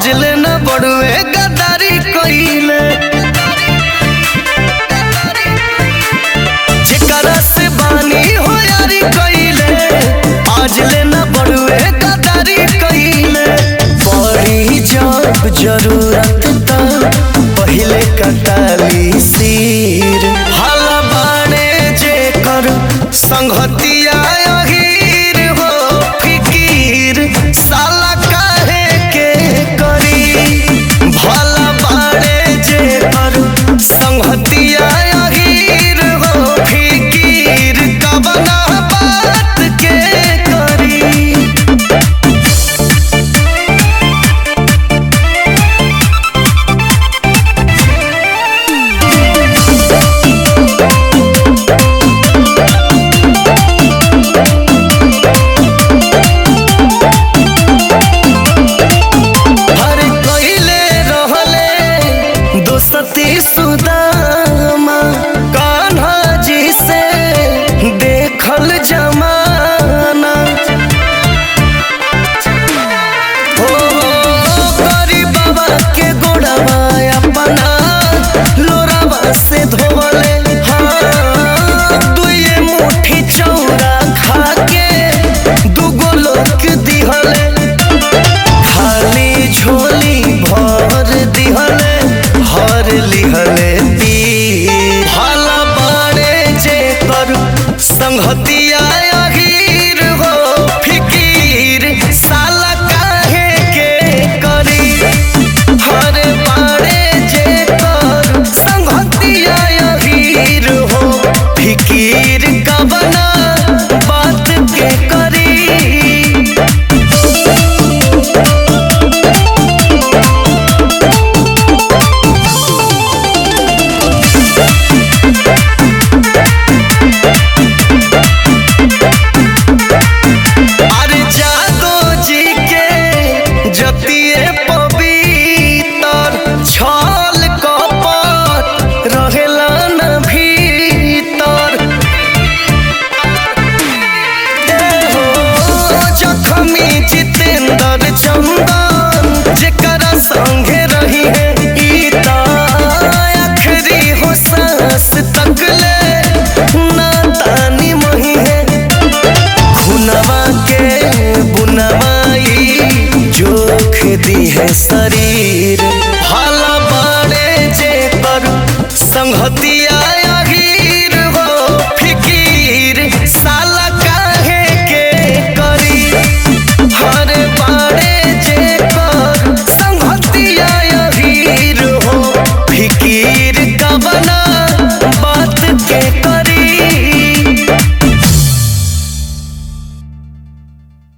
आज ले न बड़ुए गद्दारी कइले जेकरा से बानी हो यारी कइले आज ले न बड़ुए गद्दारी कइले बड़ी जब जरूरत त पहिले कटाली सिर हला बाणे जे कर संगतिया अहीर हो फिकीर साला काहे के करी भला बाणे जे कर संगतिया अहीर हो फिकीर कबना बात के करी। सती सुदामा कान्हा जी से देखल जमाना हो गरीब बाबा के गोड़वा अपना लोरावा से धोले हाँ दुए मुट्ठी चौरा खा के दुगो लोक दिहले खाली झोली भर दिहले हर लिहले पी भला बाड़े जे कर संगतिया अहीर हो फिकीर साला काहे के करी हर बाड़े जे कर संगतिया अहीर हो फिकीर कबना बात के करी। जतिए पवित्र छल कपट रहेला न भीतर जखमी जितेंद्र चंदन जेकरा संगे रही है आखिरी हो सांस तक ले नातानी मही है खुनवा के बुनवाई जोख दी है सरी